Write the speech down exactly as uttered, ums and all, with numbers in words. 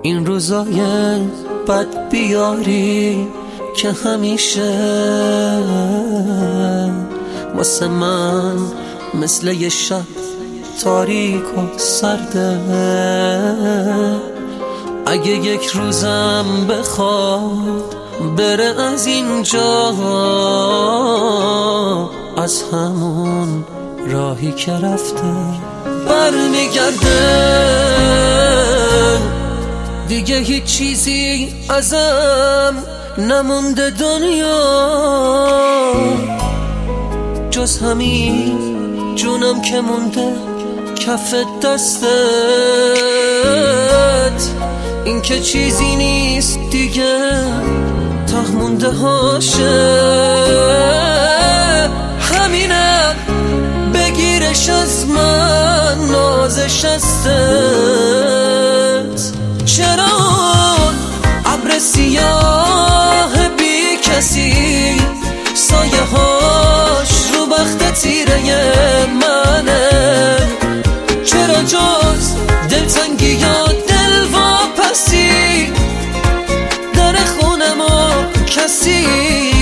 این روزای بد بیاری که همیشه واسه من مثل یه شب تاریک و سرده. اگه یک روزم بخواد بره از اینجا، از همون راهی که رفته برمیگرده. دیگه هیچ چیزی ازم نمونده دنیا جز همین جونم که مونده کف دستت. این که چیزی نیست دیگه ته مونده هاشه. همینم بگیرش از من نازش هستت. چرا ابر سیاه بی کسی سایه هاش رو بخت تیره منه؟ چرا جز دلتنگی یا دل واپسی در خونم و کسی